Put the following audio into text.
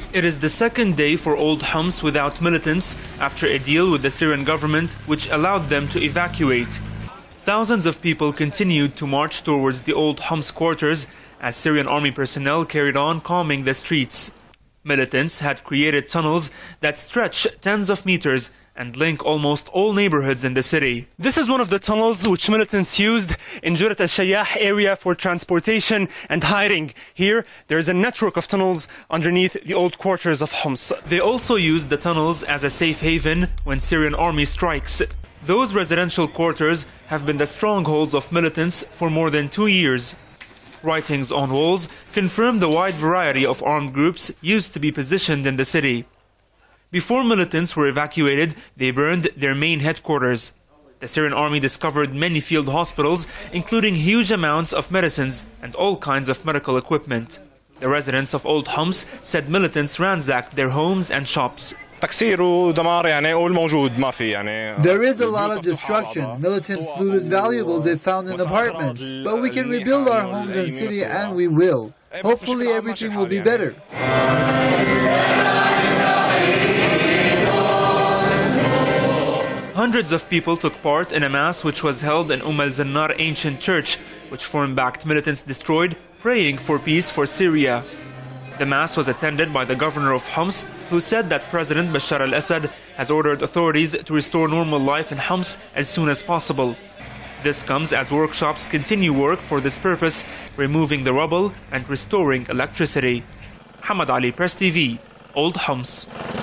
It is the second day for Old Homs without militants after a deal with the Syrian government which allowed them to evacuate. Thousands of people continued to march towards the Old Homs quarters as Syrian army personnel carried on calming the streets. Militants had created tunnels that stretch tens of meters and link almost all neighborhoods in the city. This is one of the tunnels which militants used in Jurat al-Shayyah area for transportation and hiding. Here, there is a network of tunnels underneath the old quarters of Homs. They also used the tunnels as a safe haven when Syrian army strikes. Those residential quarters have been the strongholds of militants for more than 2 years. Writings on walls confirm the wide variety of armed groups used to be positioned in the city. Before militants were evacuated, they burned their main headquarters. The Syrian army discovered many field hospitals, including huge amounts of medicines and all kinds of medical equipment. The residents of Old Homs said militants ransacked their homes and shops. There is a lot of destruction. Militants looted valuables they found in apartments. But we can rebuild our homes and city, and we will. Hopefully everything will be better. Hundreds of people took part in a mass which was held in al-Zannar ancient church, which foreign-backed militants destroyed, praying for peace for Syria. The mass was attended by the governor of Homs, who said that President Bashar al-Assad has ordered authorities to restore normal life in Homs as soon as possible. This comes as workshops continue work for this purpose, removing the rubble and restoring electricity. Hamad Ali, Press TV, Old Homs.